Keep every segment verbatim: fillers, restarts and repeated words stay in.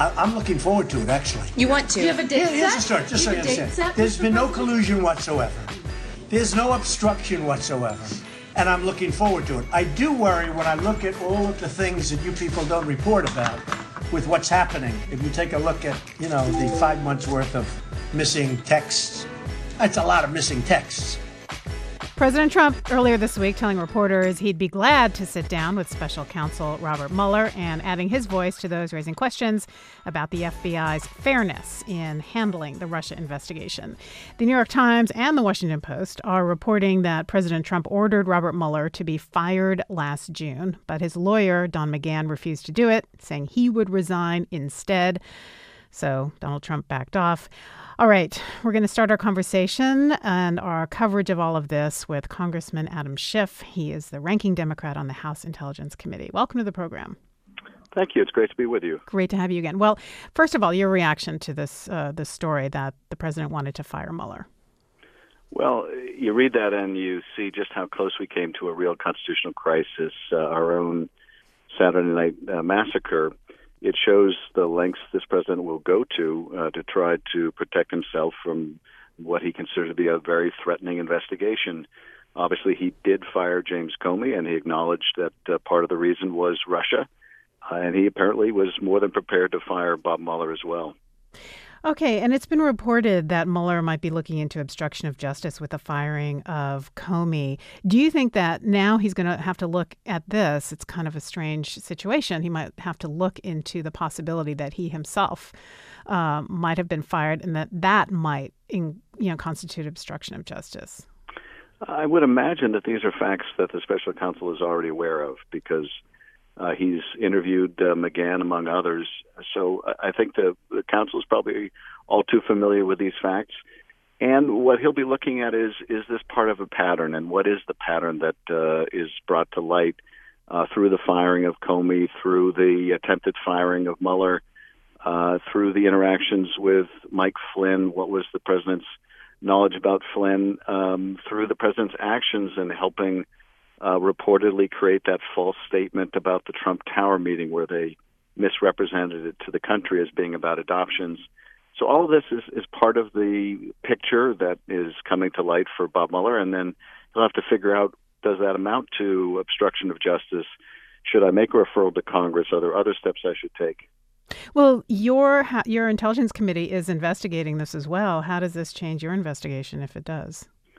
I, I'm looking forward to it, actually. You want to? You have a date Yeah, set? here's the start, just so you understand. There's been no collusion whatsoever. There's no obstruction whatsoever. And I'm looking forward to it. I do worry when I look at all of the things that you people don't report about with what's happening. If you take a look at, you know, the five months worth of missing texts, that's a lot of missing texts. President Trump earlier this week telling reporters he'd be glad to sit down with special counsel Robert Mueller and adding his voice to those raising questions about the F B I's fairness in handling the Russia investigation. The New York Times and the Washington Post are reporting that President Trump ordered Robert Mueller to be fired last June, but his lawyer, Don McGahn, refused to do it, saying he would resign instead. So Donald Trump backed off. All right, we're going to start our conversation and our coverage of all of this with Congressman Adam Schiff. He is the ranking Democrat on the House Intelligence Committee. Welcome to the program. Thank you. It's great to be with you. Great to have you again. Well, first of all, your reaction to this uh, this story that the president wanted to fire Mueller. Well, you read that and you see just how close we came to a real constitutional crisis, uh, our own Saturday night uh, massacre. It shows the lengths this president will go to uh, to try to protect himself from what he considers to be a very threatening investigation. Obviously, he did fire James Comey, and he acknowledged that uh, part of the reason was Russia. Uh, and he apparently was more than prepared to fire Bob Mueller as well. Okay, and it's been reported that Mueller might be looking into obstruction of justice with the firing of Comey. Do you think that now he's going to have to look at this? It's kind of a strange situation. He might have to look into the possibility that he himself uh, might have been fired and that that might in, you know, constitute obstruction of justice. I would imagine that these are facts that the special counsel is already aware of because Uh, he's interviewed uh, McGahn, among others. So I think the, the counsel is probably all too familiar with these facts. And what he'll be looking at is, is this part of a pattern? And what is the pattern that uh, is brought to light uh, through the firing of Comey, through the attempted firing of Mueller, uh, through the interactions with Mike Flynn? What was the president's knowledge about Flynn, um, through the president's actions in helping Uh, reportedly create that false statement about the Trump Tower meeting where they misrepresented it to the country as being about adoptions. So all of this is, is part of the picture that is coming to light for Bob Mueller, and then he'll have to figure out, does that amount to obstruction of justice? Should I make a referral to Congress? Are there other steps I should take? Well, your your Intelligence Committee is investigating this as well. How does this change your investigation if it does?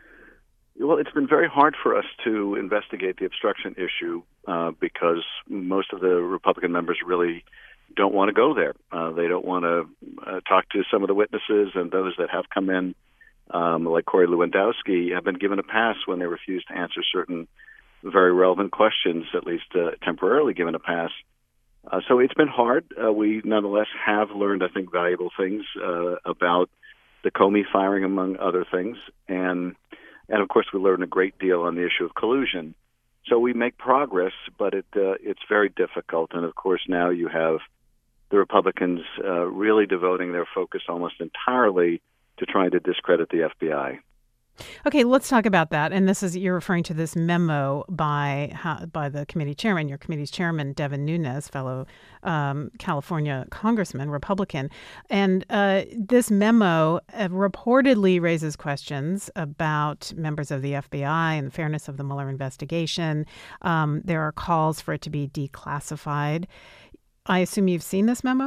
Well, it's been very hard for us to investigate the obstruction issue uh, because most of the Republican members really don't want to go there. Uh, they don't want to uh, talk to some of the witnesses, and those that have come in, um, like Corey Lewandowski, have been given a pass when they refuse to answer certain very relevant questions, at least uh, temporarily given a pass. Uh, so it's been hard. Uh, we nonetheless have learned, I think, valuable things uh, about the Comey firing, among other things, and And, of course, we learned a great deal on the issue of collusion. So we make progress, but it uh, it's very difficult. And, of course, now you have the Republicans uh, really devoting their focus almost entirely to trying to discredit the F B I. Okay, let's talk about that. And this is, you're referring to this memo by by the committee chairman, your committee's chairman, Devin Nunes, fellow um, California congressman, Republican. And uh, this memo uh, reportedly raises questions about members of the F B I and the fairness of the Mueller investigation. Um, there are calls for it to be declassified. I assume you've seen this memo?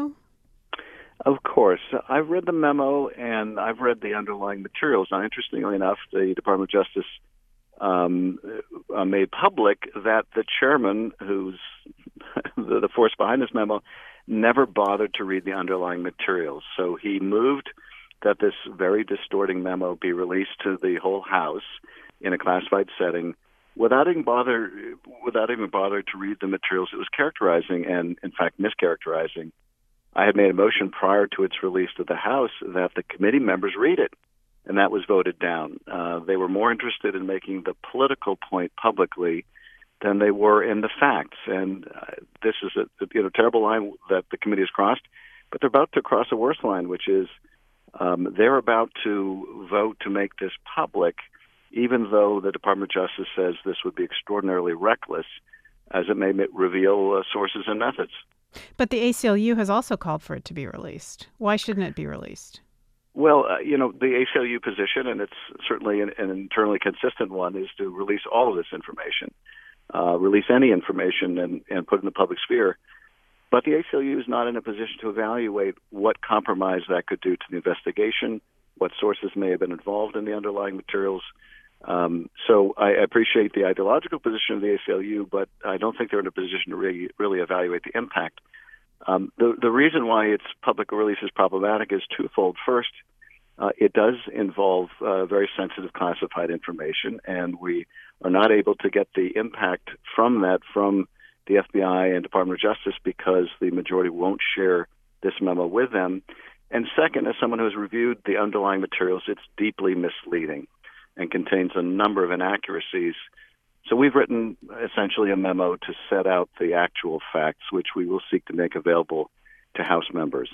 Of course. I've read the memo, and I've read the underlying materials. Now, interestingly enough, the Department of Justice um, uh, made public that the chairman, who's the, the force behind this memo, never bothered to read the underlying materials. So he moved that this very distorting memo be released to the whole House in a classified setting without even bother, without even bother to read the materials it was characterizing and, in fact, mischaracterizing. I had made a motion prior to its release to the House that the committee members read it, and that was voted down. Uh, they were more interested in making the political point publicly than they were in the facts. And uh, this is a you know terrible line that the committee has crossed, but they're about to cross a worse line, which is um, they're about to vote to make this public, even though the Department of Justice says this would be extraordinarily reckless, as it may reveal uh, sources and methods. But the A C L U has also called for it to be released. Why shouldn't it be released? Well, uh, you know, the A C L U position, and it's certainly an, an internally consistent one, is to release all of this information, uh, release any information and, and put it in the public sphere. But the A C L U is not in a position to evaluate what compromise that could do to the investigation, what sources may have been involved in the underlying materials. Um, so I appreciate the ideological position of the A C L U, but I don't think they're in a position to really, really evaluate the impact. Um, the, the reason why its public release is problematic is twofold. First, uh, it does involve uh, very sensitive classified information, and we are not able to get the impact from that from the F B I and Department of Justice because the majority won't share this memo with them. And second, as someone who has reviewed the underlying materials, it's deeply misleading and contains a number of inaccuracies. So we've written essentially a memo to set out the actual facts, which we will seek to make available to House members.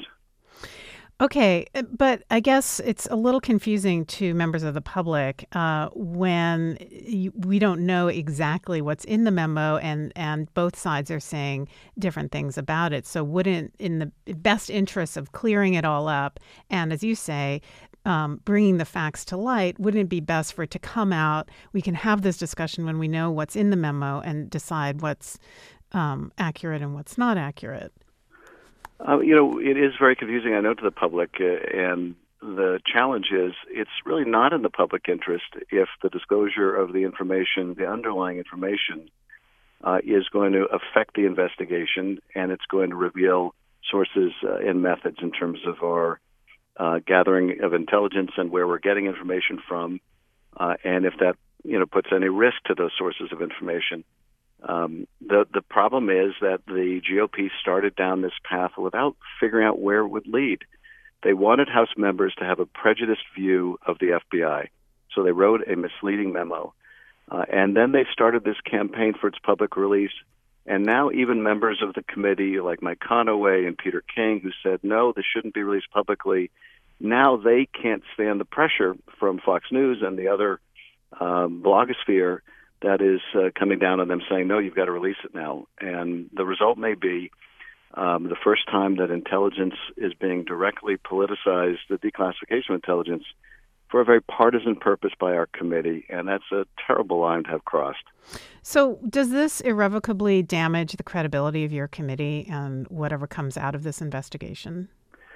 Okay, but I guess it's a little confusing to members of the public uh, when you, we don't know exactly what's in the memo, and, and both sides are saying different things about it. So wouldn't, in the best interest of clearing it all up, and as you say, um, bringing the facts to light, wouldn't it be best for it to come out? We can have this discussion when we know what's in the memo and decide what's um, accurate and what's not accurate. Uh, you know, it is very confusing, I know, to the public, uh, and the challenge is it's really not in the public interest if the disclosure of the information, the underlying information, uh, is going to affect the investigation, and it's going to reveal sources uh, and methods in terms of our uh, gathering of intelligence and where we're getting information from, uh, and if that, you know, puts any risk to those sources of information. Um, the the problem is that the G O P started down this path without figuring out where it would lead. They wanted House members to have a prejudiced view of the F B I, so they wrote a misleading memo. Uh, and then they started this campaign for its public release, and now even members of the committee like Mike Conaway and Peter King, who said, no, this shouldn't be released publicly, now they can't stand the pressure from Fox News and the other um, blogosphere that is uh, coming down on them saying, no, you've got to release it now. And the result may be um, the first time that intelligence is being directly politicized, the declassification of intelligence, for a very partisan purpose by our committee. And that's a terrible line to have crossed. So does this irrevocably damage the credibility of your committee and whatever comes out of this investigation?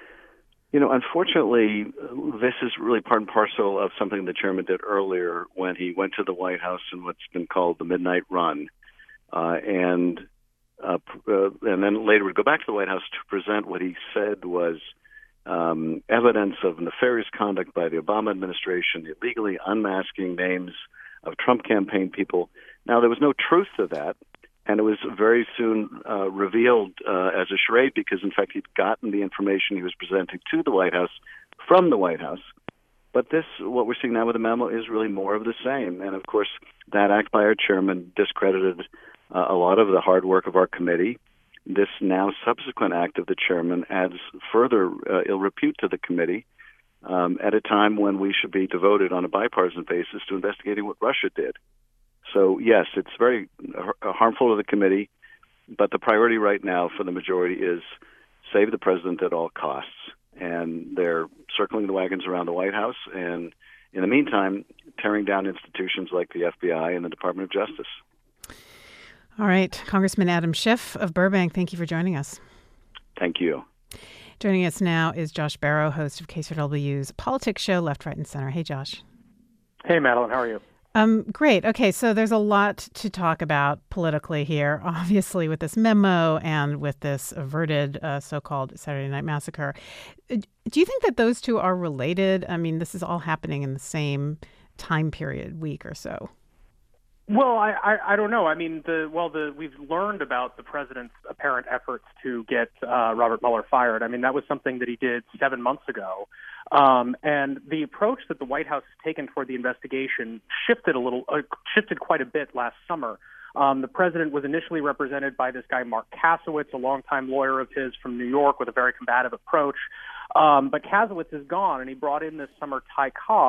You know, unfortunately, this is really part and parcel of something the chairman did earlier when he went to the White House in what's been called the Midnight Run, uh, and uh, uh, and then later would go back to the White House to present what he said was um, evidence of nefarious conduct by the Obama administration, illegally unmasking names of Trump campaign people. Now, there was no truth to that. And it was very soon uh, revealed uh, as a charade because, in fact, he'd gotten the information he was presenting to the White House from the White House. But this, what we're seeing now with the memo, is really more of the same. And, of course, that act by our chairman discredited uh, a lot of the hard work of our committee. This now subsequent act of the chairman adds further uh, ill repute to the committee um, at a time when we should be devoted on a bipartisan basis to investigating what Russia did. So, yes, it's very harmful to the committee, but the priority right now for the majority is save the president at all costs. And they're circling the wagons around the White House and, in the meantime, tearing down institutions like the F B I and the Department of Justice. All right. Congressman Adam Schiff of Burbank, thank you for joining us. Thank you. Joining us now is Josh Barro, host of K C R W's politics show, Left, Right, and Center. Hey, Josh. Hey, Madeline. How are you? Um, great. Okay, so there's a lot to talk about politically here, obviously, with this memo and with this averted uh, so-called Saturday Night Massacre. Do you think that those two are related? I mean, this is all happening in the same time period, week or so. Well, I, I, I don't know. I mean, the well, the we've learned about the president's apparent efforts to get uh, Robert Mueller fired. I mean, that was something that he did seven months ago. Um, and the approach that the White House has taken toward the investigation shifted a little, uh, shifted quite a bit last summer. Um, the president was initially represented by this guy, Mark Kasowitz, a longtime lawyer of his from New York with a very combative approach. Um, but Kasowitz is gone, and he brought in this summer Ty Cobb,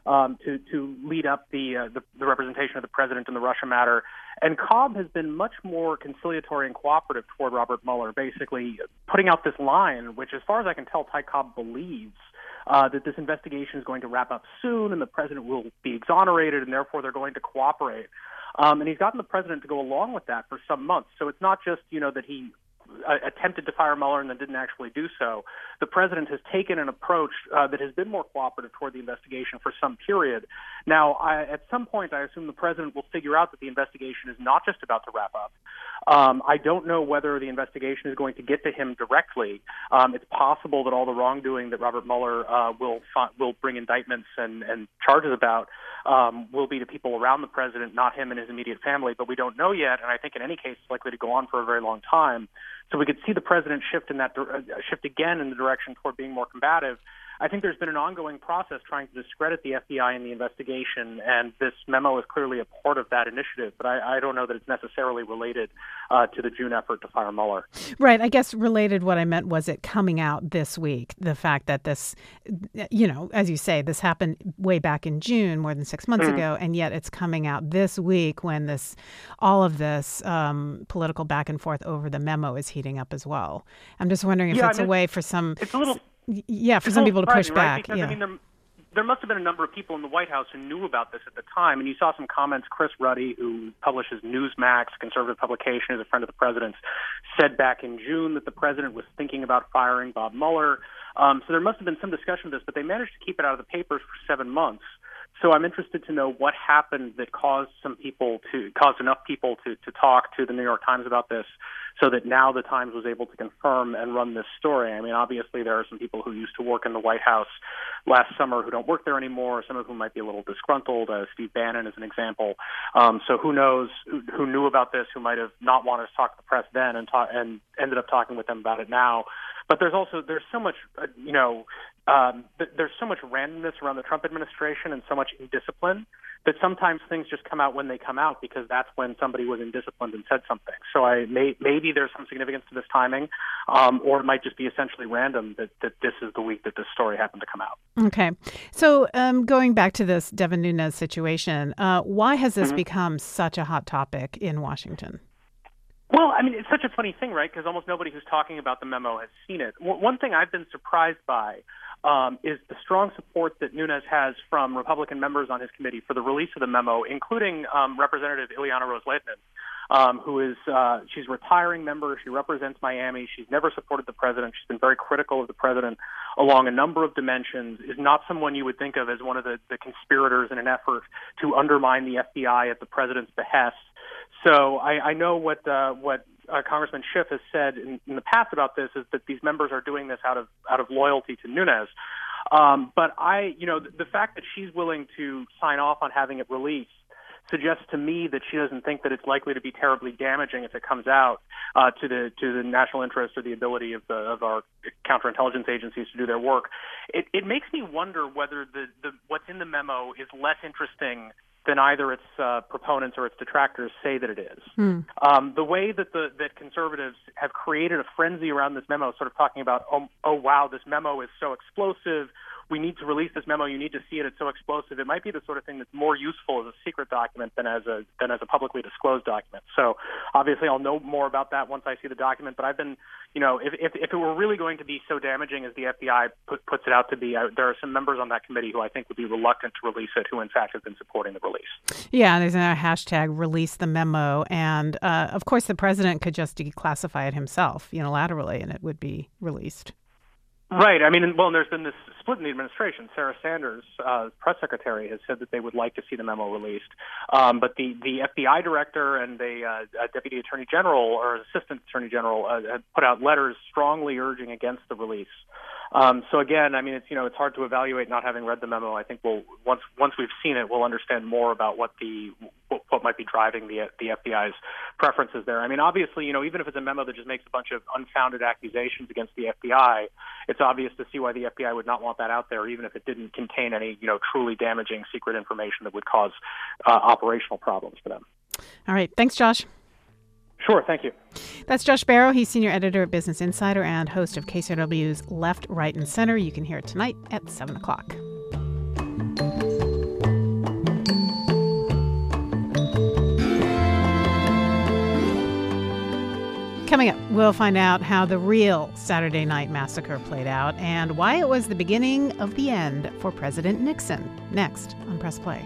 um, to to lead up the, uh, the the representation of the president in the Russia matter. And Cobb has been much more conciliatory and cooperative toward Robert Mueller, basically putting out this line, which, as far as I can tell, Ty Cobb believes uh, that this investigation is going to wrap up soon and the president will be exonerated, and therefore they're going to cooperate. Um, and he's gotten the president to go along with that for some months. So it's not just, you know, that he uh, attempted to fire Mueller and then didn't actually do so. The president has taken an approach uh, that has been more cooperative toward the investigation for some period. Now, I, at some point, I assume the president will figure out that the investigation is not just about to wrap up. Um, I don't know whether the investigation is going to get to him directly. Um, it's possible that all the wrongdoing that Robert Mueller uh, will will bring indictments and, and charges about um, will be to people around the president, not him and his immediate family. But we don't know yet, and I think in any case it's likely to go on for a very long time. So we could see the president shift in that uh, shift again in the direction toward being more combative. I think there's been an ongoing process trying to discredit the F B I in the investigation, and this memo is clearly a part of that initiative. But I, I don't know that it's necessarily related uh, to the June effort to fire Mueller. Right. I guess related, what I meant was it coming out this week, the fact that this, you know, as you say, this happened way back in June, more than six months mm-hmm. ago, and yet it's coming out this week when this, all of this um, political back and forth over the memo is heating up as well. I'm just wondering if yeah, it's I mean, a way for some... It's a little... Yeah, for some people to push right? back. Because, yeah. I mean, there, there must have been a number of people in the White House who knew about this at the time. And you saw some comments. Chris Ruddy, who publishes Newsmax, conservative publication, is a friend of the president's, said back in June that the president was thinking about firing Bob Mueller. Um, so there must have been some discussion of this, but they managed to keep it out of the papers for seven months. So I'm interested to know what happened that caused some people to caused enough people to, to talk to the New York Times about this, so that now the Times was able to confirm and run this story. I mean, obviously there are some people who used to work in the White House last summer who don't work there anymore. Some of whom might be a little disgruntled. Uh, Steve Bannon is an example. Um, so who knows who, who knew about this, who might have not wanted to talk to the press then and talk, and ended up talking with them about it now. But there's also there's so much uh, you know um, th- there's so much randomness around the Trump administration and so much indiscipline that sometimes things just come out when they come out, because that's when somebody was indisciplined and said something. So I may, maybe there's some significance to this timing, um, or it might just be essentially random that, that this is the week that this story happened to come out. Okay. So um, going back to this Devin Nunes situation, uh, why has this mm-hmm. become such a hot topic in Washington? Well, I mean, it's such a funny thing, right? Because almost nobody who's talking about the memo has seen it. W- one thing I've been surprised by um, is the strong support that Nunes has from Republican members on his committee for the release of the memo, including um, Representative Ileana Ros-Lehtinen, um, who is uh, she's a retiring member. She represents Miami. She's never supported the president. She's been very critical of the president along a number of dimensions, is not someone you would think of as one of the, the conspirators in an effort to undermine the F B I at the president's behest. So I, I know what uh, what uh, Congressman Schiff has said in, in the past about this is that these members are doing this out of out of loyalty to Nunes. Um, but I, you know, the, the fact that she's willing to sign off on having it released suggests to me that she doesn't think that it's likely to be terribly damaging if it comes out uh, to the to the national interest or the ability of the of our counterintelligence agencies to do their work. It, it makes me wonder whether the, the what's in the memo is less interesting than either its uh, proponents or its detractors say that it is. Hmm. Um, the way that the that conservatives have created a frenzy around this memo, sort of talking about, oh, oh wow, this memo is so explosive. We need to release this memo. You need to see it. It's so explosive. It might be the sort of thing that's more useful as a secret document than as a than as a publicly disclosed document. So obviously, I'll know more about that once I see the document. But I've been, you know, if if, if it were really going to be so damaging as the F B I put, puts it out to be, I, there are some members on that committee who I think would be reluctant to release it, who in fact have been supporting the release. Yeah, there's another hashtag, release the memo, and uh, of course the president could just declassify it himself unilaterally, and it would be released. Right. I mean, well, there's been this split in the administration. Sarah Sanders, uh, press secretary, has said that they would like to see the memo released. Um, but the, the F B I director and the uh, deputy attorney general or assistant attorney general uh, have put out letters strongly urging against the release. Um, so again, I mean, it's you know, it's hard to evaluate not having read the memo. I think we'll once once we've seen it, we'll understand more about what the what, what might be driving the the F B I's preferences there. I mean, obviously, you know, even if it's a memo that just makes a bunch of unfounded accusations against the F B I, it's obvious to see why the F B I would not want that out there, even if it didn't contain any, you know, truly damaging secret information that would cause uh, operational problems for them. All right. Thanks, Josh. Sure. Thank you. That's Josh Barro. He's senior editor at Business Insider and host of K C R W's Left, Right, and Center. You can hear it tonight at seven o'clock. Coming up, we'll find out how the real Saturday Night Massacre played out and why it was the beginning of the end for President Nixon. Next on Press Play.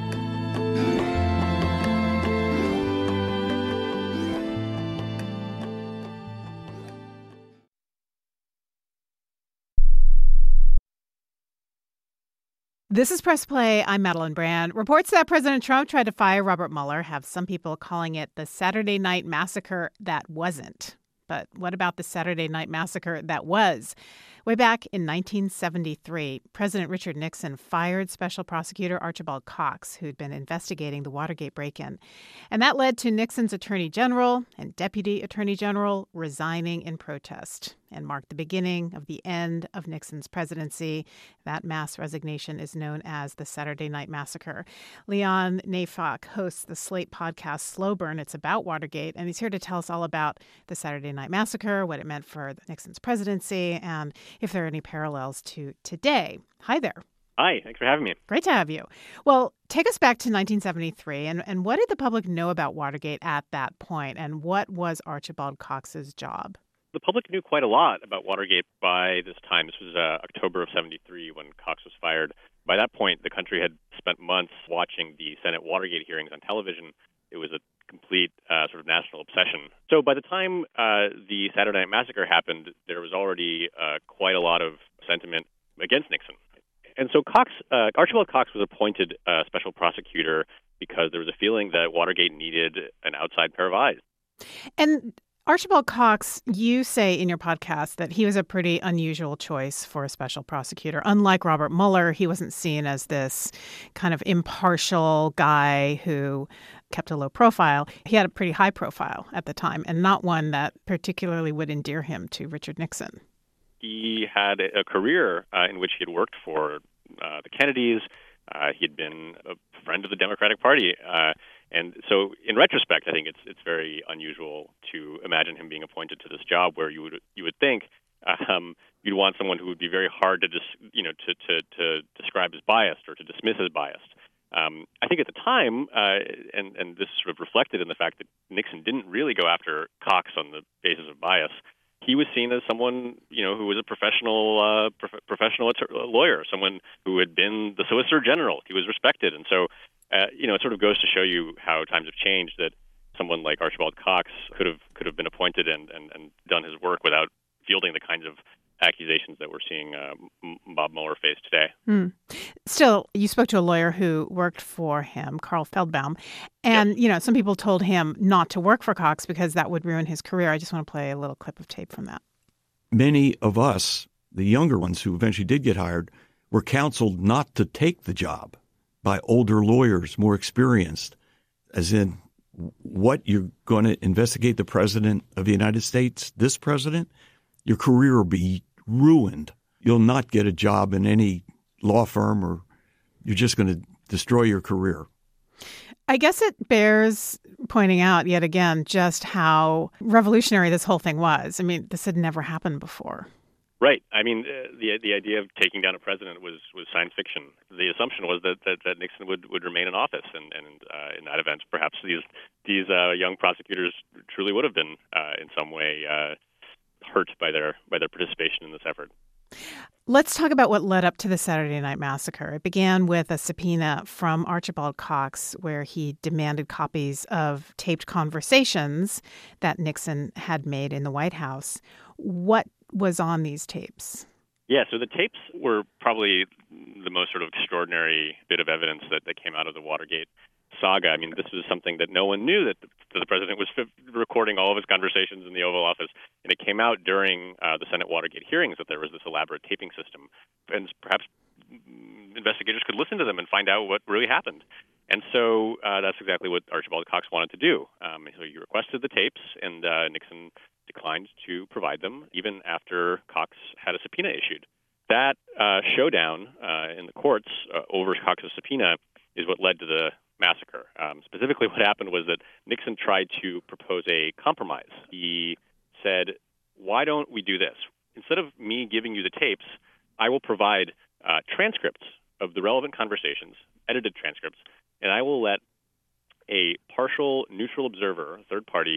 This is Press Play. I'm Madeline Brand. Reports that President Trump tried to fire Robert Mueller have some people calling it the Saturday Night Massacre that wasn't. But what about the Saturday Night Massacre that was? Way back in nineteen seventy-three, President Richard Nixon fired Special Prosecutor Archibald Cox, who'd been investigating the Watergate break-in. And that led to Nixon's Attorney General and Deputy Attorney General resigning in protest and marked the beginning of the end of Nixon's presidency. That mass resignation is known as the Saturday Night Massacre. Leon Neyfakh hosts the Slate podcast Slow Burn. It's about Watergate, and he's here to tell us all about the Saturday Night Massacre, what it meant for Nixon's presidency, and if there are any parallels to today. Hi there. Hi, thanks for having me. Great to have you. Well, take us back to nineteen seventy-three, and, and what did the public know about Watergate at that point, and what was Archibald Cox's job? The public knew quite a lot about Watergate by this time. This was uh, October of seventy-three when Cox was fired. By that point, the country had spent months watching the Senate Watergate hearings on television. It was a complete uh, sort of national obsession. So by the time uh, the Saturday Night Massacre happened, there was already uh, quite a lot of sentiment against Nixon. And so Cox, uh, Archibald Cox was appointed uh, special prosecutor because there was a feeling that Watergate needed an outside pair of eyes. And Archibald Cox, you say in your podcast that he was a pretty unusual choice for a special prosecutor. Unlike Robert Mueller, he wasn't seen as this kind of impartial guy who kept a low profile. He had a pretty high profile at the time, and not one that particularly would endear him to Richard Nixon. He had a career uh, in which he had worked for uh, the Kennedys. Uh, he had been a friend of the Democratic Party. Uh, and so in retrospect, I think it's it's very unusual to imagine him being appointed to this job where you would you would think um, you'd want someone who would be very hard to dis, you know to, to, to describe as biased or to dismiss as biased. Um, I think at the time, uh, and, and this is sort of reflected in the fact that Nixon didn't really go after Cox on the basis of bias. He was seen as someone, you know, who was a professional, uh, prof- professional att- lawyer, someone who had been the Solicitor General. He was respected, and so, uh, you know, it sort of goes to show you how times have changed. That someone like Archibald Cox could have could have been appointed and, and, and done his work without fielding the kinds of accusations that we're seeing uh, Bob Mueller face today. Mm. Still, you spoke to a lawyer who worked for him, Carl Feldbaum, and, yep. you know, some people told him not to work for Cox because that would ruin his career. I just want to play a little clip of tape from that. Many of us, the younger ones who eventually did get hired, were counseled not to take the job by older lawyers, more experienced, as in, what, you're going to investigate the president of the United States, this president? Your career will be ruined. You'll not get a job in any law firm, or you're just going to destroy your career. I guess it bears pointing out yet again just how revolutionary this whole thing was. I mean, this had never happened before. Right. I mean, uh, the the idea of taking down a president was, was science fiction. The assumption was that, that, that Nixon would, would remain in office, and, and uh, in that event, perhaps these these uh, young prosecutors truly would have been uh, in some way uh, hurt by their by their participation in this effort. Let's talk about what led up to the Saturday Night Massacre. It began with a subpoena from Archibald Cox where he demanded copies of taped conversations that Nixon had made in the White House. What was on these tapes? Yeah, so the tapes were probably the most sort of extraordinary bit of evidence that, that came out of the Watergate saga. I mean, this was something that no one knew, that the, that the president was f- recording all of his conversations in the Oval Office. And it came out during uh, the Senate Watergate hearings that there was this elaborate taping system. And perhaps investigators could listen to them and find out what really happened. And so uh, that's exactly what Archibald Cox wanted to do. Um, so he requested the tapes, and uh, Nixon declined to provide them, even after Cox had a subpoena issued. That uh, showdown uh, in the courts uh, over Cox's subpoena is what led to the massacre. Um, specifically, what happened was that Nixon tried to propose a compromise. He said, why don't we do this? Instead of me giving you the tapes, I will provide uh, transcripts of the relevant conversations, edited transcripts, and I will let a partial neutral observer, a third party,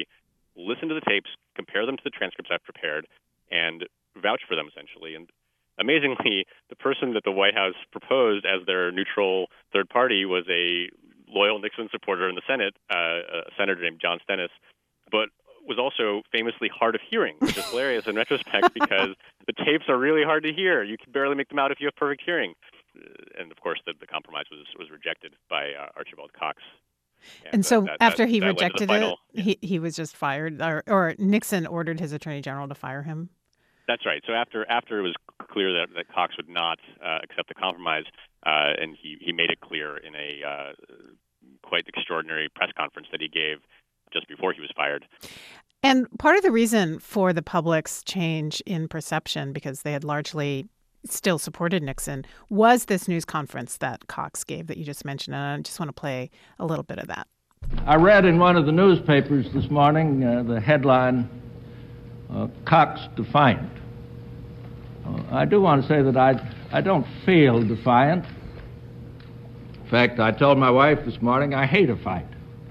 listen to the tapes, compare them to the transcripts I've prepared, and vouch for them, essentially. And amazingly, the person that the White House proposed as their neutral third party was a loyal Nixon supporter in the Senate, uh, a senator named John Stennis, but was also famously hard of hearing, which is hilarious in retrospect because the tapes are really hard to hear. You can barely make them out if you have perfect hearing. And, of course, the, the compromise was, was rejected by uh, Archibald Cox. And, and so that, after that, he that rejected final, it, he, he was just fired, or, or Nixon ordered his attorney general to fire him? That's right. So after after it was clear that, that Cox would not uh, accept the compromise, uh, and he, he made it clear in a uh, quite extraordinary press conference that he gave just before he was fired. And part of the reason for the public's change in perception, because they had largely still supported Nixon, was this news conference that Cox gave that you just mentioned. And I just want to play a little bit of that. I read in one of the newspapers this morning uh, the headline, uh, Cox Defiant. Uh, I do want to say that I, I don't feel defiant. In fact, I told my wife this morning I hate a fight.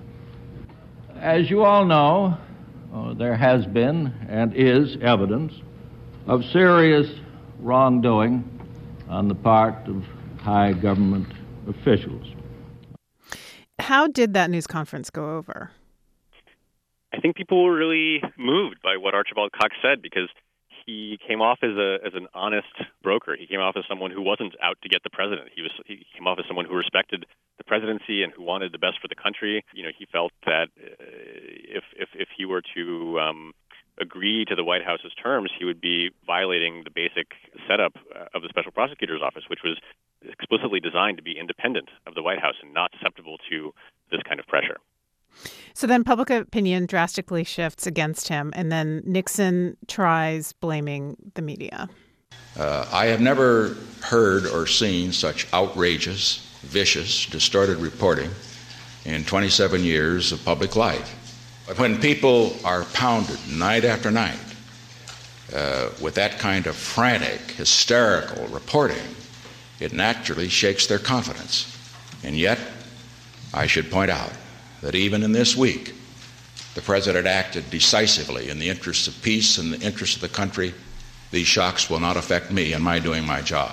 As you all know, uh, there has been and is evidence of serious wrongdoing on the part of high government officials. How did that news conference go over? I think people were really moved by what Archibald Cox said because he came off as a as an honest broker. He came off as someone who wasn't out to get the president. He was he came off as someone who respected the presidency and who wanted the best for the country. You know, he felt that uh, if if if he were to um, agree to the White House's terms, he would be violating the basic setup of the Special Prosecutor's Office, which was explicitly designed to be independent of the White House and not susceptible to this kind of pressure. So then public opinion drastically shifts against him, and then Nixon tries blaming the media. Uh, I have never heard or seen such outrageous, vicious, distorted reporting in twenty-seven years of public life. But when people are pounded night after night uh, with that kind of frantic, hysterical reporting, it naturally shakes their confidence. And yet, I should point out that even in this week, the president acted decisively in the interests of peace and the interests of the country. These shocks will not affect me in my doing my job.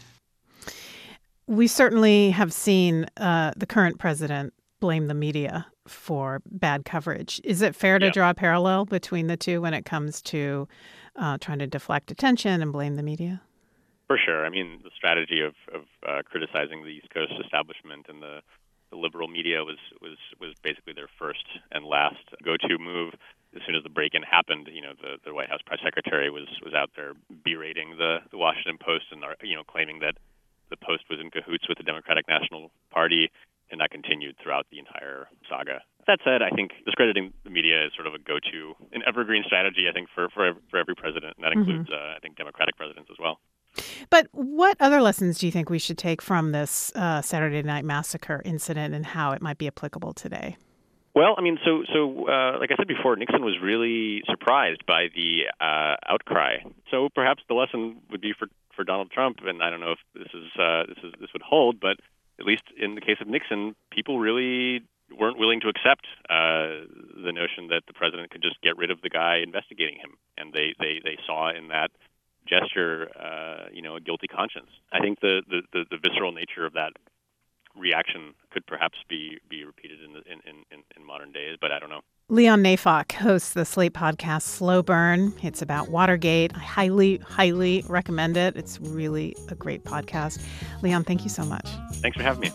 We certainly have seen uh, the current president blame the media for bad coverage. Is it fair to yeah. draw a parallel between the two when it comes to uh, trying to deflect attention and blame the media? For sure. I mean, the strategy of, of uh, criticizing the East Coast establishment and the The liberal media was, was, was basically their first and last go-to move. As soon as the break-in happened, you know, the, the White House press secretary was, was out there berating the, the Washington Post and, you know, claiming that the Post was in cahoots with the Democratic National Party, and that continued throughout the entire saga. That said, I think discrediting the media is sort of a go-to, an evergreen strategy, I think, for, for, for every president, and that includes, mm-hmm. uh, I think, Democratic presidents as well. But what other lessons do you think we should take from this uh, Saturday Night Massacre incident and how it might be applicable today? Well, I mean, so so uh, like I said before, Nixon was really surprised by the uh, outcry. So perhaps the lesson would be for, for Donald Trump, and I don't know if this is uh, this is this would hold, but at least in the case of Nixon, people really weren't willing to accept uh, the notion that the president could just get rid of the guy investigating him, and they they, they saw in that gesture, uh, you know, a guilty conscience. I think the, the, the visceral nature of that reaction could perhaps be, be repeated in, the, in, in, in modern days, but I don't know. Leon Neyfakh hosts the Slate podcast Slow Burn. It's about Watergate. I highly, highly recommend it. It's really a great podcast. Leon, thank you so much. Thanks for having me.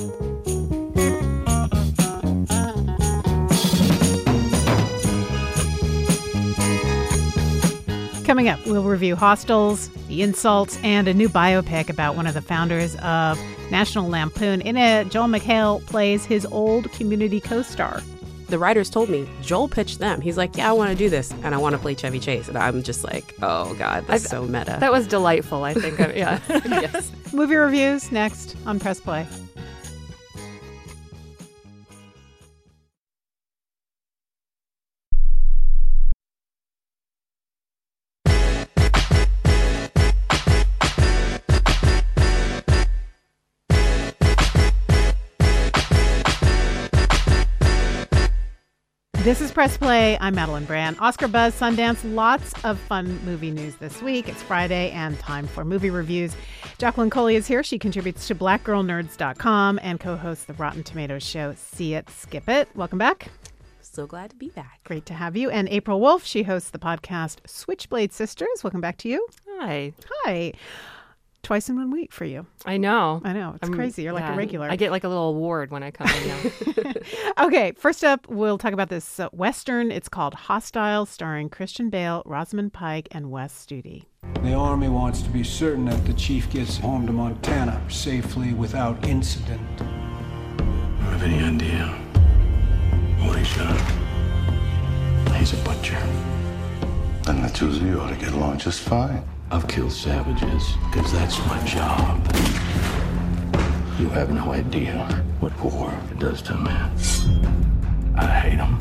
Coming up, we'll review Hostels, the insults, and a new biopic about one of the founders of National Lampoon. In it, Joel McHale plays his old Community co-star. The writers told me, Joel pitched them. He's like, yeah, I want to do this, and I want to play Chevy Chase. And I'm just like, oh, God, that's I, so meta. That was delightful, I think. Yeah. Yes. Movie reviews next on Press Play. This is Press Play. I'm Madeline Brand. Oscar buzz, Sundance, lots of fun movie news this week. It's Friday and time for movie reviews. Jacqueline Coley is here. She contributes to black girl nerds dot com and co-hosts the Rotten Tomatoes show See It, Skip It. Welcome back. So glad to be back. Great to have you. And April Wolf, she hosts the podcast Switchblade Sisters. Welcome back to you. Hi. Hi. Twice in one week for you. I know. I know. It's I'm, crazy. You're yeah, like a regular. I get like a little award when I come in now. Okay, first up, we'll talk about this uh, Western. It's called Hostile, starring Christian Bale, Rosamund Pike, and Wes Studi. The Army wants to be certain that the chief gets home to Montana safely without incident. Have any idea what he shot? He's a butcher. Then the two of you ought to get along just fine. I've killed savages because that's my job. You have no idea what war does to a man. I hate him.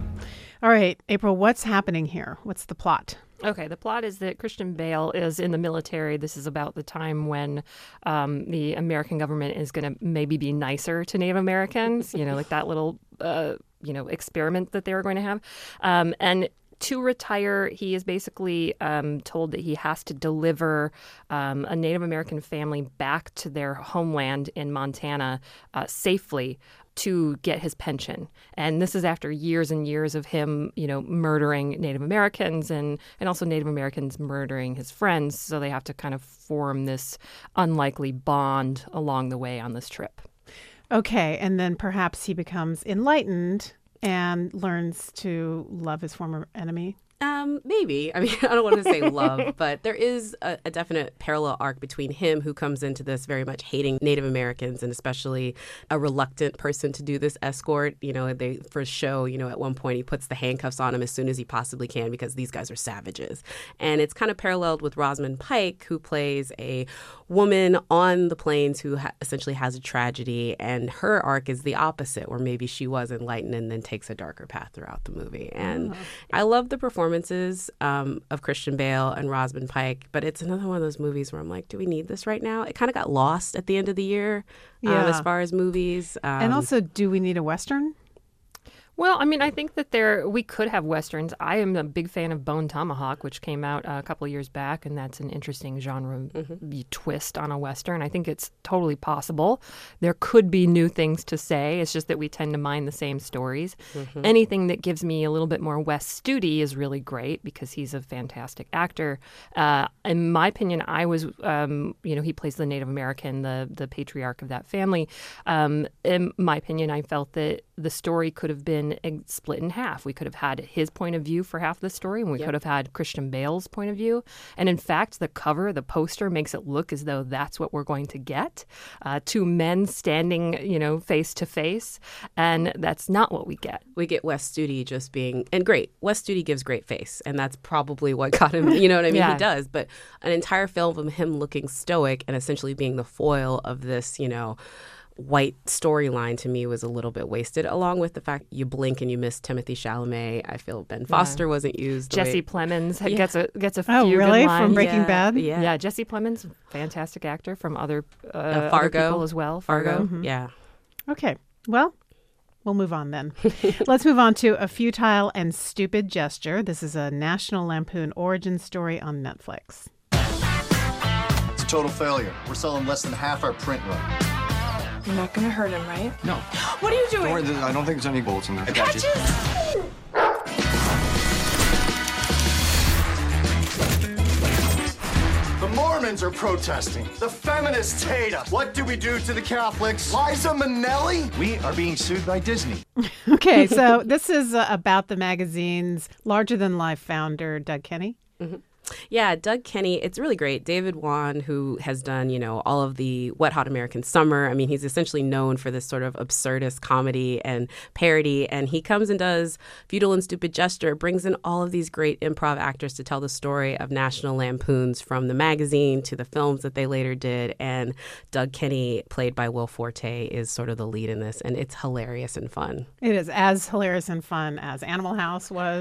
All right, April, what's happening here? What's the plot? Okay, the plot is that Christian Bale is in the military. This is about the time when um, the American government is going to maybe be nicer to Native Americans, you know, like that little, uh, you know, experiment that they were going to have. Um, and to retire, he is basically um, told that he has to deliver um, a Native American family back to their homeland in Montana uh, safely to get his pension. And this is after years and years of him, you know, murdering Native Americans and, and also Native Americans murdering his friends. So they have to kind of form this unlikely bond along the way on this trip. Okay, and then perhaps he becomes enlightened and learns to love his former enemy. Um, maybe. I mean, I don't want to say love, but there is a, a definite parallel arc between him, who comes into this very much hating Native Americans and especially a reluctant person to do this escort. You know, they for show, you know, at one point he puts the handcuffs on him as soon as he possibly can because these guys are savages. And it's kind of paralleled with Rosamund Pike, who plays a woman on the plains who ha- essentially has a tragedy. And her arc is the opposite, where maybe she was enlightened and then takes a darker path throughout the movie. And oh. I love the performance. Performances um, of Christian Bale and Rosamund Pike, but it's another one of those movies where I'm like, do we need this right now? It kind of got lost at the end of the year yeah. um, as far as movies. Um, and also, do we need a Western? Well, I mean, I think that there we could have Westerns. I am a big fan of Bone Tomahawk, which came out uh, a couple of years back, and that's an interesting genre mm-hmm. twist on a Western. I think it's totally possible. There could be new things to say. It's just that we tend to mind the same stories. Mm-hmm. Anything that gives me a little bit more Wes Studi is really great because he's a fantastic actor. Uh, in my opinion, I was, um, you know, he plays the Native American, the the patriarch of that family. Um, in my opinion, I felt that the story could have been split in half. We could have had his point of view for half the story, and we yep. could have had Christian Bale's point of view. And in fact, the cover, the poster, makes it look as though that's what we're going to get. Uh, two men standing, you know, face to face. And that's not what we get. We get Wes Studi just being, and great. Wes Studi gives great face. And that's probably what got him, you know what I mean? yeah. He does. But an entire film of him looking stoic and essentially being the foil of this, you know, white storyline to me was a little bit wasted, along with the fact you blink and you miss Timothy Chalamet. I feel Ben Foster yeah. wasn't used. Jesse way... Plemons yeah. gets a gets a few oh, really? good lines. From Breaking yeah. Bad? Yeah. yeah, Jesse Plemons, fantastic actor from other, uh, uh, Fargo other people as well. Fargo, Fargo. Mm-hmm. yeah. Okay, well, we'll move on then. Let's move on to A Futile and Stupid Gesture. This is a National Lampoon origin story on Netflix. It's a total failure. We're selling less than half our print run. You're not going to hurt him, right? No. What are you doing? Don't worry, I don't think there's any bullets in there. I got you. The Mormons are protesting. The feminists hate us. What do we do to the Catholics? Liza Minnelli? We are being sued by Disney. Okay, so this is uh, about the magazine's larger-than-life founder, Doug Kenney. Mm-hmm. Yeah, Doug Kenney, it's really great. David Wan, who has done, you know, all of the Wet Hot American Summer. I mean, he's essentially known for this sort of absurdist comedy and parody. And he comes and does Futile and Stupid Gesture, brings in all of these great improv actors to tell the story of National Lampoons, from the magazine to the films that they later did. And Doug Kenney, played by Will Forte, is sort of the lead in this. And it's hilarious and fun. It is as hilarious and fun as Animal House was.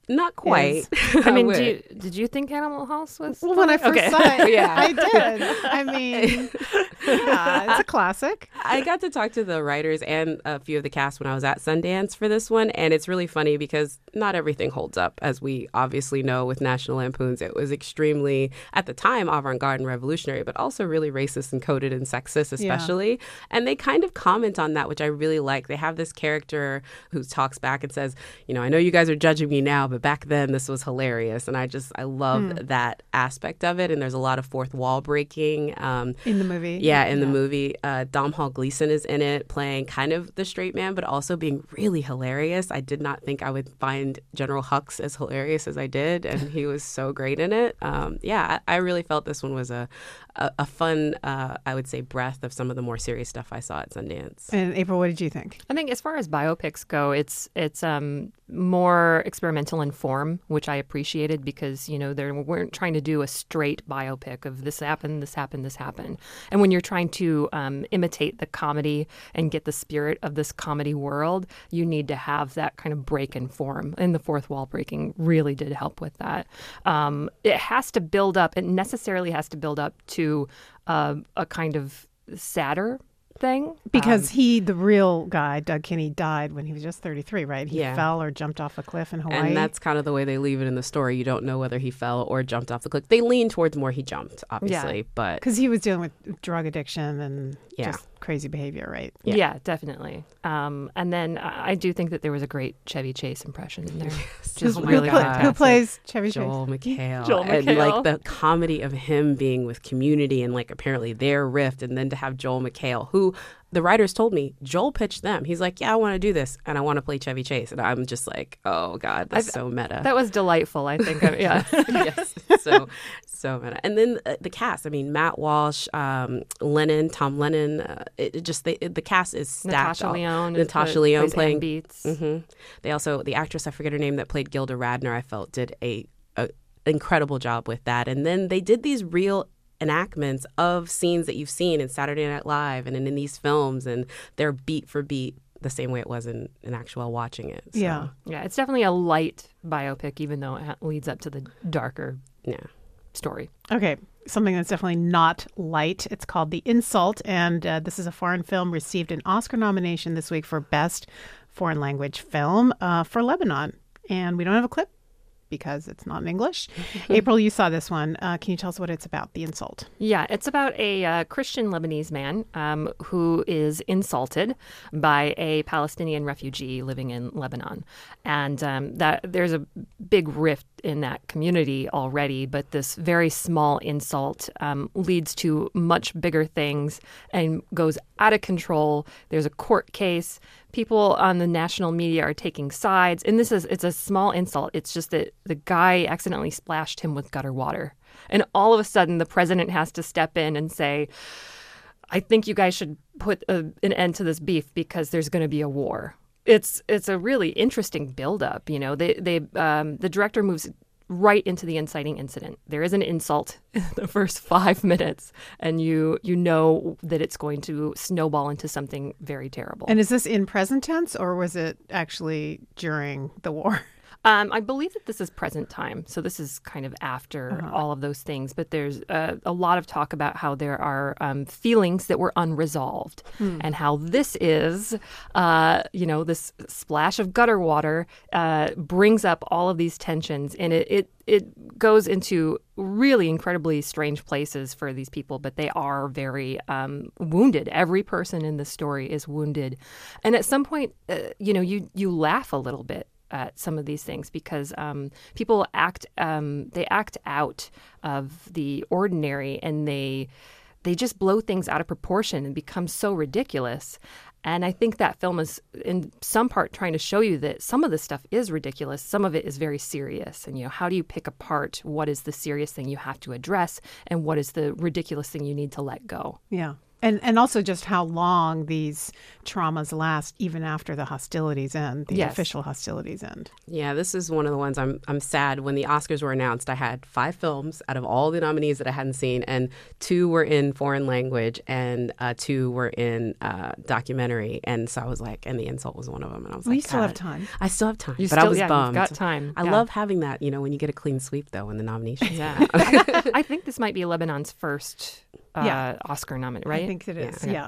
Not quite. I mean, do you, did you think Animal House was? Well, when I first okay. saw it, Yeah. I did. I mean, yeah, it's a classic. I got to talk to the writers and a few of the cast when I was at Sundance for this one, and it's really funny because not everything holds up, as we obviously know with National Lampoons. It was extremely, at the time, avant-garde and revolutionary, but also really racist and coded and sexist, especially. Yeah. And they kind of comment on that, which I really like. They have this character who talks back and says, you know, I know you guys are judging me now, but back then this was hilarious. And I just, I love mm. that aspect of it. And there's a lot of fourth wall breaking. Um, in the movie. Yeah, in yeah. the movie. Uh, Domhnall Gleeson is in it, playing kind of the straight man, but also being really hilarious. I did not think I would find General Hux as hilarious as I did. And he was so great in it. Um, yeah, I, I really felt this one was a, a, a fun, uh, I would say, breath of some of the more serious stuff I saw at Sundance. And April, what did you think? I think as far as biopics go, it's it's um, more experimental in form, which I appreciated because, you know, they weren't trying to do a straight biopic of this happened, this happened, this happened. And when you're trying to um, imitate the comedy and get the spirit of this comedy world, you need to have that kind of break in form. And the fourth wall breaking really did help with that. Um, it has to build up, it necessarily has to build up to uh, a kind of sadder thing. Because um, he, the real guy, Doug Kinney, died when he was just thirty-three, right? He yeah. fell or jumped off a cliff in Hawaii. And that's kind of the way they leave it in the story. You don't know whether he fell or jumped off the cliff. They lean towards more he jumped, obviously. Yeah. But because he was dealing with drug addiction and yeah. just crazy behavior, right? Yeah, yeah definitely. Um, and then I, I do think that there was a great Chevy Chase impression in there. Just oh really God. fantastic. Who plays Chevy Chase? Joel McHale. Joel McHale. And like the comedy of him being with Community and like apparently their rift, and then to have Joel McHale, who the writers told me Joel pitched them. He's like, yeah, I want to do this and I want to play Chevy Chase. And I'm just like, oh God, that's so meta. That was delightful, I think. Yeah. Yes. So, so meta. And then uh, the cast, I mean, Matt Walsh, um, Lennon, Tom Lennon, uh, it, it just, they, it, the cast is stacked. Natasha Lyonne. Natasha Lyonne playing Beats. Mm-hmm. They also, the actress, I forget her name, that played Gilda Radner, I felt did a, a incredible job with that. And then they did these real enactments of scenes that you've seen in Saturday Night Live and in, in these films, and they're beat for beat the same way it was in, in actual watching it. So. Yeah. Yeah. It's definitely a light biopic, even though it leads up to the darker yeah. story. Okay. Something that's definitely not light. It's called The Insult, and uh, this is a foreign film, received an Oscar nomination this week for Best Foreign Language Film uh, for Lebanon. And we don't have a clip because it's not in English. April, you saw this one. Uh, can you tell us what it's about, The Insult? Yeah, it's about a uh, Christian Lebanese man um, who is insulted by a Palestinian refugee living in Lebanon. And um, that there's a big rift in that community already, but this very small insult um, leads to much bigger things and goes out of control. There's a court case. People on the national media are taking sides. And this is, it's a small insult. It's just that the guy accidentally splashed him with gutter water. And all of a sudden, the president has to step in and say, I think you guys should put a, an end to this beef because there's going to be a war. It's it's a really interesting buildup. You know, they they um, the director moves right into the inciting incident. There is an insult in the first five minutes, and you you know that it's going to snowball into something very terrible. And is this in present tense, or was it actually during the war? Um, I believe that this is present time, so this is kind of after Uh-huh. all of those things. But there's uh, a lot of talk about how there are um, feelings that were unresolved, Hmm. and how this is, uh, you know, this splash of gutter water uh, brings up all of these tensions, and it, it it goes into really incredibly strange places for these people. But they are very um, wounded. Every person in the story is wounded, and at some point, uh, you know, you you laugh a little bit at some of these things because um, people act um, they act out of the ordinary, and they they just blow things out of proportion and become so ridiculous. And I think that film is in some part trying to show you that some of this stuff is ridiculous. Some of it is very serious. And, you know, how do you pick apart what is the serious thing you have to address and what is the ridiculous thing you need to let go? Yeah. And and also just how long these traumas last even after the hostilities end, the Yes. official hostilities end. Yeah, this is one of the ones I'm I'm sad. When the Oscars were announced, I had five films out of all the nominees that I hadn't seen, and two were in foreign language, and uh, two were in uh, documentary. And so I was like, and The Insult was one of them. And I was Well, like, you still have God. time. I still have time, You but I still- was yeah, you've bummed. got time, I yeah. love having that. You know, when you get a clean sweep though in the nominations. Yeah. I think this might be Lebanon's first uh, Yeah. Oscar nomination, right? I think it is, Yeah. yeah.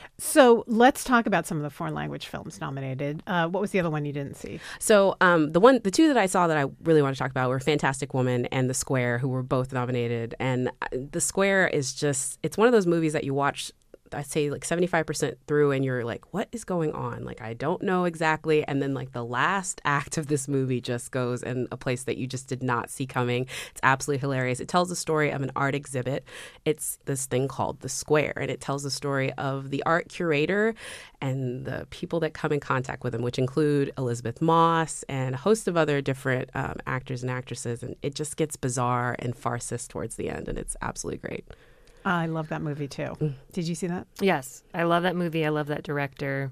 So let's talk about some of the foreign language films nominated. Uh, what was the other one you didn't see? So um, the one, the two that I saw that I really want to talk about were Fantastic Woman and The Square, who were both nominated. And uh, The Square is just, it's one of those movies that you watch, I'd say like seventy-five percent through, and you're like, what is going on? Like, I don't know exactly. And then like the last act of this movie just goes in a place that you just did not see coming. It's absolutely hilarious. It tells the story of an art exhibit. It's this thing called The Square, and it tells the story of the art curator and the people that come in contact with him, which include Elizabeth Moss and a host of other different um, actors and actresses. And it just gets bizarre and farcist towards the end, and it's absolutely great. I love that movie too. Mm. Did you see that? Yes, I love that movie. I love that director.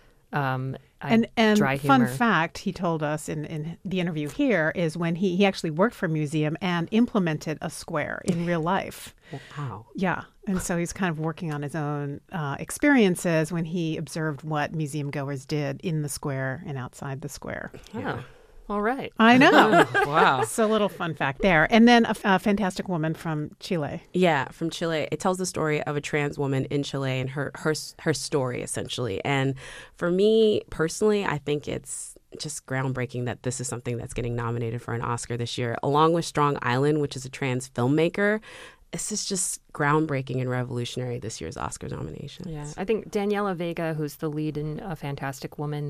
Um, I, And and dry fun humor. fact he told us in, in the interview here is when he, he actually worked for a museum and implemented a square in real life. Wow. Yeah. And so he's kind of working on his own uh, experiences when he observed what museum goers did in the square and outside the square. Oh, all right. I know. Wow. So a little fun fact there. And then a, a Fantastic Woman from Chile. Yeah, from Chile. It tells the story of a trans woman in Chile and her her her story essentially. And for me personally, I think it's just groundbreaking that this is something that's getting nominated for an Oscar this year, along with Strong Island, which is a trans filmmaker. This is just groundbreaking and revolutionary, this year's Oscar nominations. Yeah, I think Daniela Vega, who's the lead in A Fantastic Woman,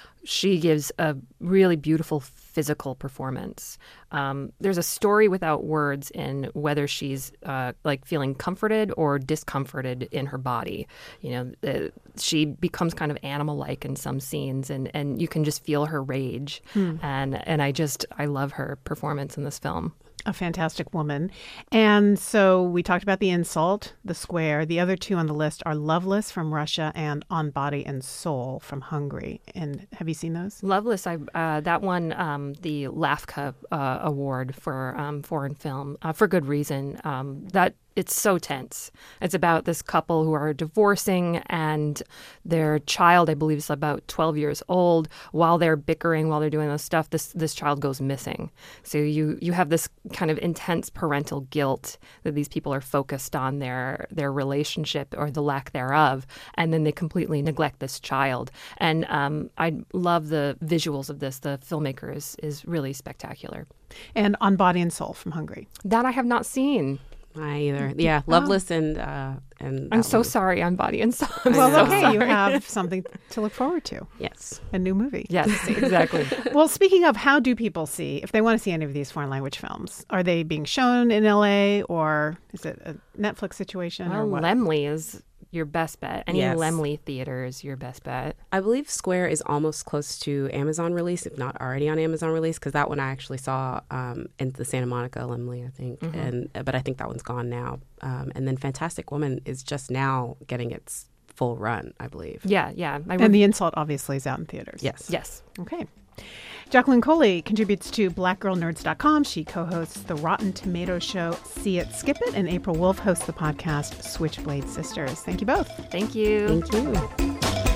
she gives a really beautiful physical performance. Um, there's a story without words in whether she's uh, like feeling comforted or discomforted in her body. You know, the, she becomes kind of animal-like in some scenes, and, and you can just feel her rage. Hmm. And and I just I love her performance in this film. A Fantastic Woman. And so we talked about The Insult, The Square. The other two on the list are Loveless from Russia and On Body and Soul from Hungary. And have you seen those? Loveless, I uh, that won um, the LAFCA uh, award for um, foreign film uh, for good reason. Um, that it's so tense. It's about this couple who are divorcing, and their child, I believe, is about twelve years old. While they're bickering, while they're doing this stuff, this this child goes missing. So you you have this kind of intense parental guilt that these people are focused on their their relationship or the lack thereof, and then they completely neglect this child. And um, I love the visuals of this. The filmmaker is is really spectacular. And On Body and Soul from Hungary. That I have not seen. I either. Yeah, Loveless and uh, and I'm that so one. sorry on Body and Soul. I'm Well, so okay, you sorry. have something to look forward to. Yes. A new movie. Yes, exactly. Well, speaking of, how do people see, if they want to see any of these foreign language films, are they being shown in L A, or is it a Netflix situation? or Well, what? Lemley is your best bet. Any Yes. Lemley theater is your best bet. I believe Square is almost close to Amazon release, if not already on Amazon release, because that one I actually saw um, in the Santa Monica Lemley, I think, Mhm. and but I think that one's gone now. Um, and then Fantastic Woman is just now getting its full run, I believe. Yeah, yeah. I And The Insult obviously is out in theaters. Yes. Yes. Okay. Jacqueline Coley contributes to black girl nerds dot com. She co-hosts the Rotten Tomatoes show See It, Skip It, and April Wolf hosts the podcast Switchblade Sisters. Thank you both. Thank you. Thank you.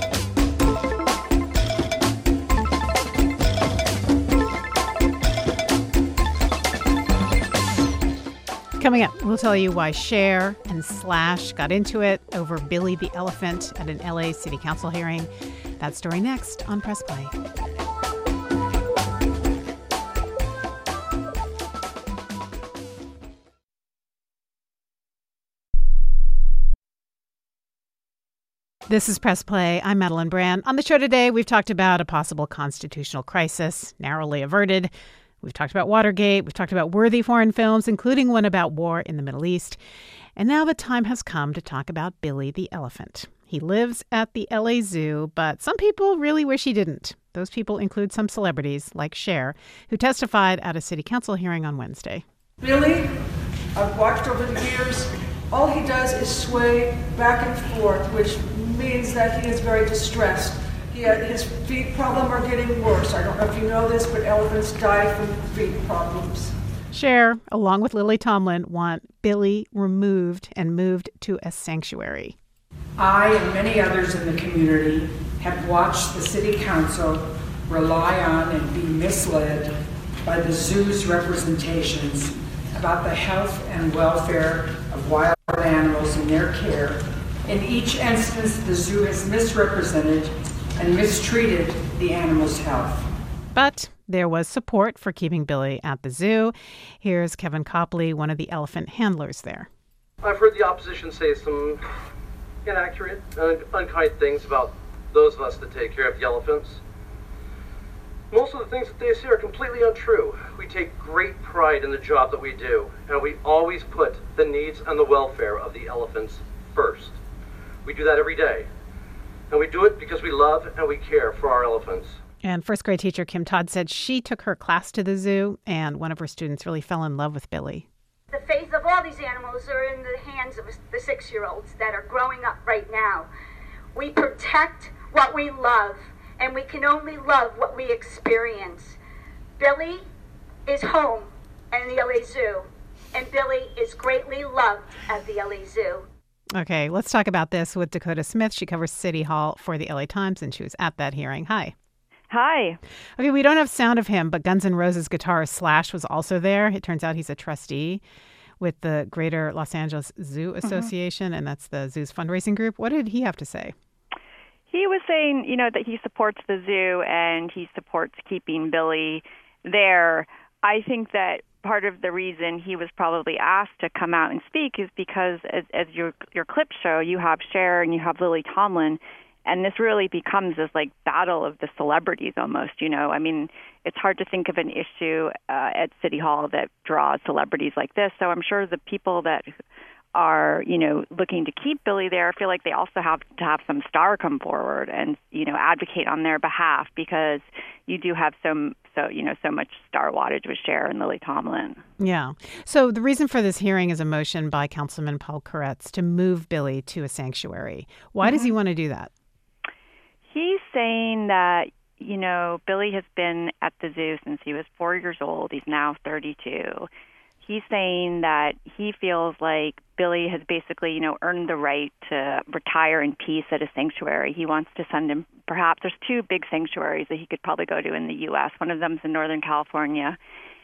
Coming up, we'll tell you why Cher and Slash got into it over Billy the Elephant at an L A City Council hearing. That story next on Press Play. This is Press Play. I'm Madeline Brand. On the show today, we've talked about a possible constitutional crisis, narrowly averted. We've talked about Watergate. We've talked about worthy foreign films, including one about war in the Middle East. And now the time has come to talk about Billy the Elephant. He lives at the L A Zoo, but some people really wish he didn't. Those people include some celebrities, like Cher, who testified at a city council hearing on Wednesday. Billy, I've watched over the years All he does is sway back and forth, which means that he is very distressed. He had, his feet problem are getting worse. I don't know if you know this, but elephants die from feet problems. Cher, along with Lily Tomlin, want Billy removed and moved to a sanctuary. I and many others in the community have watched the city council rely on and be misled by the zoo's representations about the health and welfare of wild animals and their care. In each instance, the zoo has misrepresented and mistreated the animals' health. But there was support for keeping Billy at the zoo. Here's Kevin Copley, one of the elephant handlers there. I've heard the opposition say some inaccurate and unkind things about those of us that take care of the elephants. Most of the things that they say are completely untrue. We take great pride in the job that we do, and we always put the needs and the welfare of the elephants first. We do that every day, and we do it because we love and we care for our elephants. And first grade teacher Kim Todd said she took her class to the zoo, and one of her students really fell in love with Billy. The fate of all these animals are in the hands of the six-year-olds that are growing up right now. We protect what we love, and we can only love what we experience. Billy is home in the L A Zoo, and Billy is greatly loved at the L A Zoo. Okay, let's talk about this with Dakota Smith. She covers City Hall for the L A Times, and she was at that hearing. Hi. Hi. Okay, we don't have sound of him, but Guns N' Roses guitarist Slash was also there. It turns out he's a trustee with the Greater Los Angeles Zoo Association, mm-hmm. and that's the zoo's fundraising group. What did he have to say? He was saying, you know, that he supports the zoo and he supports keeping Billy there. I think that part of the reason he was probably asked to come out and speak is because, as, as your your clips show, you have Cher and you have Lily Tomlin, and this really becomes this like battle of the celebrities almost. You know, I mean, it's hard to think of an issue uh, at City Hall that draws celebrities like this. So I'm sure the people that are, you know, looking to keep Billy there feel like they also have to have some star come forward and, you know, advocate on their behalf, because you do have some, so, you know, so much star wattage with Cher and Lily Tomlin. Yeah. So the reason for this hearing is a motion by Councilman Paul Koretz to move Billy to a sanctuary. Why mm-hmm. does he want to do that? He's saying that, you know, Billy has been at the zoo since he was four years old. He's now thirty-two. He's saying that he feels like Billy has basically, you know, earned the right to retire in peace at a sanctuary. He wants to send him, perhaps, there's two big sanctuaries that he could probably go to in the U S. One of them's in Northern California.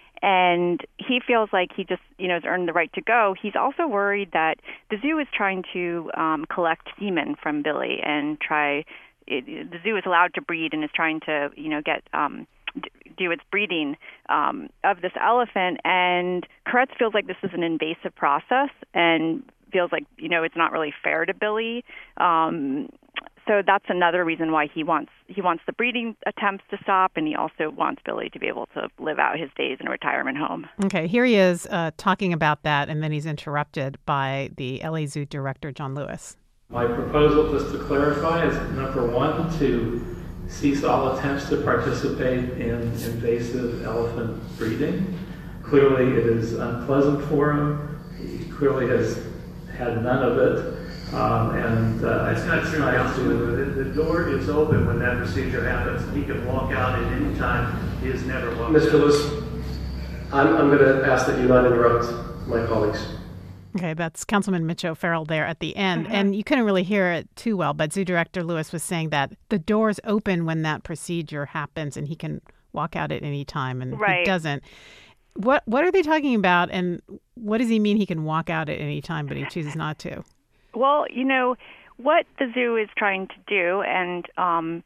And he feels like he just, you know, has earned the right to go. He's also worried that the zoo is trying to um, collect semen from Billy and try, it, the zoo is allowed to breed and is trying to, you know, get, um, do its breeding um, of this elephant, and Koretz feels like this is an invasive process and feels like, you know, it's not really fair to Billy. Um, so that's another reason why he wants he wants the breeding attempts to stop, and he also wants Billy to be able to live out his days in a retirement home. Okay, here he is uh, talking about that, and then he's interrupted by the L A Zoo director, John Lewis. My proposal, just to clarify, is number one, to cease all attempts to participate in invasive elephant breeding. Clearly, it is unpleasant for him. He clearly has had none of it. Um, and uh, That's not true, Councilman. The, the door is open when that procedure happens. He can walk out at any time. He has never walked Mister out. Lewis, I'm, I'm going to ask that you not interrupt my colleagues. Okay, that's Councilman Mitch O'Farrell there at the end. Mm-hmm. And you couldn't really hear it too well, but Zoo Director Lewis was saying that the door's open when that procedure happens and he can walk out at any time, and right. he doesn't. What what are they talking about, and what does he mean he can walk out at any time but he chooses not to? Well, you know, what the zoo is trying to do, and um,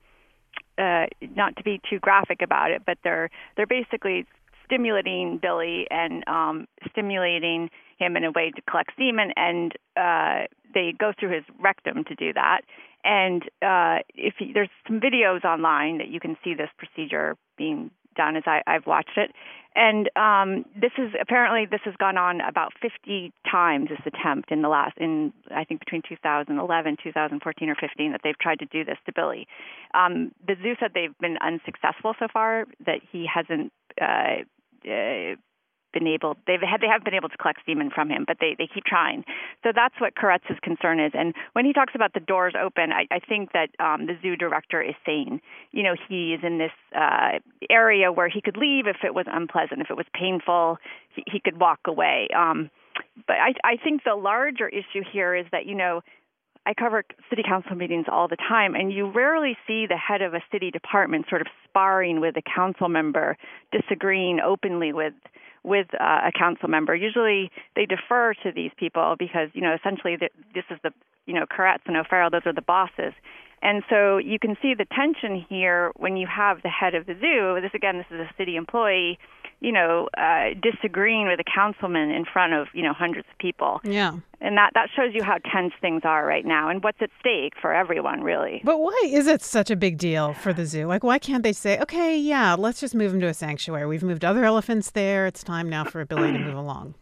uh, not to be too graphic about it, but they're they're basically stimulating Billy and um, stimulating him in a way to collect semen, and uh, they go through his rectum to do that. And uh, if he, there's some videos online that you can see this procedure being done, as I, I've watched it. And um, this is apparently this has gone on about fifty times, this attempt in the last, in I think between two thousand eleven, two thousand fourteen, or fifteen, that they've tried to do this to Billy. Um, the zoo said they've been unsuccessful so far, that he hasn't uh, uh, been able, they've had, they have been able to collect semen from him, but they, they keep trying. So that's what Koretz's concern is. And when he talks about the doors open, I, I think that um, the zoo director is saying, you know, he is in this uh, area where he could leave if it was unpleasant, if it was painful, he, he could walk away. Um, but I, I think the larger issue here is that, you know, I cover city council meetings all the time, and you rarely see the head of a city department sort of sparring with a council member, disagreeing openly with with uh, a council member. Usually they defer to these people because, you know, essentially the, this is the, you know, Koretz and O'Farrell, those are the bosses. And so you can see the tension here when you have the head of the zoo, this again, this is a city employee, you know, uh, disagreeing with a councilman in front of, you know, hundreds of people. Yeah. And that, that shows you how tense things are right now and what's at stake for everyone, really. But why is it such a big deal for the zoo? Like, why can't they say, okay, yeah, let's just move him to a sanctuary. We've moved other elephants there. It's time now for Billy to move along.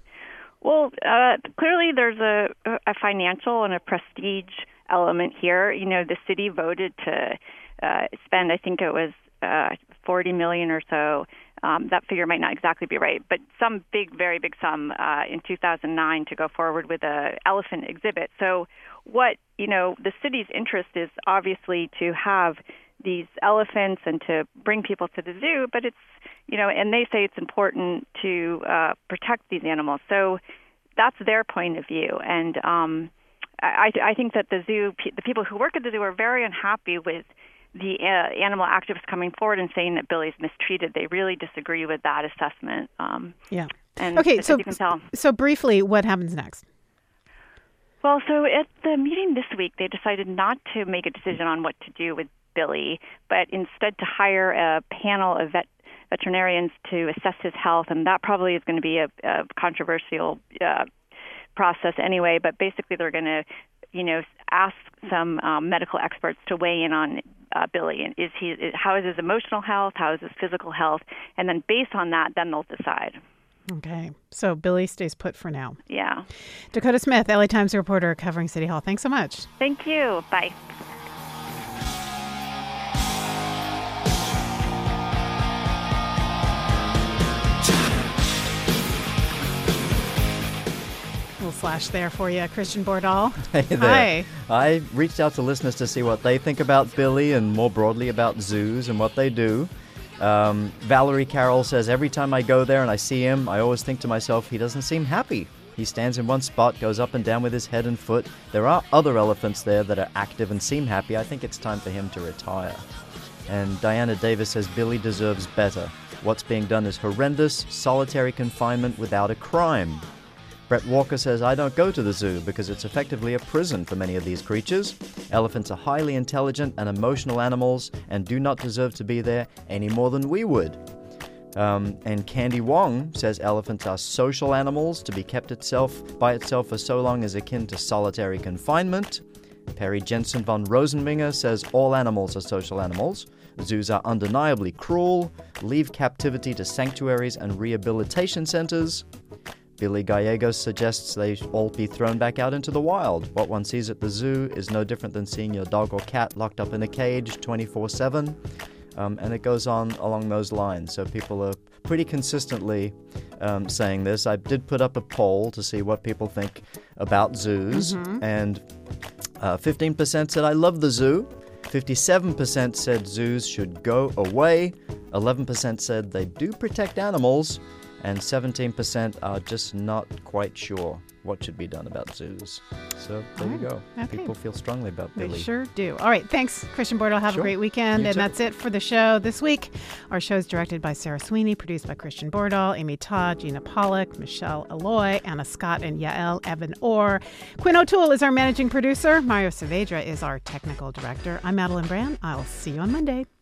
Well, uh, clearly there's a, a financial and a prestige element here. You know, the city voted to uh, spend, I think it was uh, forty million dollars or so. Um, that figure might not exactly be right, but some big, very big sum uh, in two thousand nine to go forward with a elephant exhibit. So what, you know, the city's interest is obviously to have these elephants and to bring people to the zoo, but it's, you know, and they say it's important to uh, protect these animals. So that's their point of view. And um, I, I think that the zoo, the people who work at the zoo are very unhappy with the uh, animal activists coming forward and saying that Billy's mistreated. They really disagree with that assessment. Um, yeah. And okay, as so you can tell. so briefly, what happens next? Well, so at the meeting this week, they decided not to make a decision on what to do with Billy, but instead to hire a panel of vet veterinarians to assess his health, and that probably is going to be a, a controversial uh, process anyway. But basically, they're going to, you know, ask some um, medical experts to weigh in on uh, Billy, and is he, how is his emotional health, how is his physical health, and then based on that, then they'll decide. Okay, so Billy stays put for now. Yeah. Dakota Smith, L A Times reporter covering City Hall. Thanks so much. Thank you. Bye. Little flash there for you, Christian Bordahl. Hey there. Hi. I reached out to listeners to see what they think about Billy and more broadly about zoos and what they do. Um, Valerie Carroll says, every time I go there and I see him, I always think to myself, he doesn't seem happy. He stands in one spot, goes up and down with his head and foot. There are other elephants there that are active and seem happy. I think it's time for him to retire. And Diana Davis says, Billy deserves better. What's being done is horrendous, solitary confinement without a crime. Brett Walker says, I don't go to the zoo because it's effectively a prison for many of these creatures. Elephants are highly intelligent and emotional animals and do not deserve to be there any more than we would. Um, and Candy Wong says elephants are social animals. To be kept itself by itself for so long is akin to solitary confinement. Perry Jensen von Rosenminger says all animals are social animals. Zoos are undeniably cruel. Leave captivity to sanctuaries and rehabilitation centers. Billy Gallegos suggests they all be thrown back out into the wild. What one sees at the zoo is no different than seeing your dog or cat locked up in a cage twenty-four seven. Um, and it goes on along those lines. So people are pretty consistently um, saying this. I did put up a poll to see what people think about zoos. Mm-hmm. And uh, fifteen percent said, I love the zoo. fifty-seven percent said zoos should go away. eleven percent said they do protect animals. And seventeen percent are just not quite sure what should be done about zoos. So there you go. Okay. People feel strongly about Billy. They sure do. All right. Thanks, Christian Bordahl. Have sure. a great weekend. You and too. That's it for the show this week. Our show is directed by Sarah Sweeney, produced by Christian Bordahl, Amy Todd, Gina Pollock, Michelle Alloy, Anna Scott, and Yael Evan Orr. Quinn O'Toole is our managing producer. Mario Saavedra is our technical director. I'm Madeline Brand. I'll see you on Monday.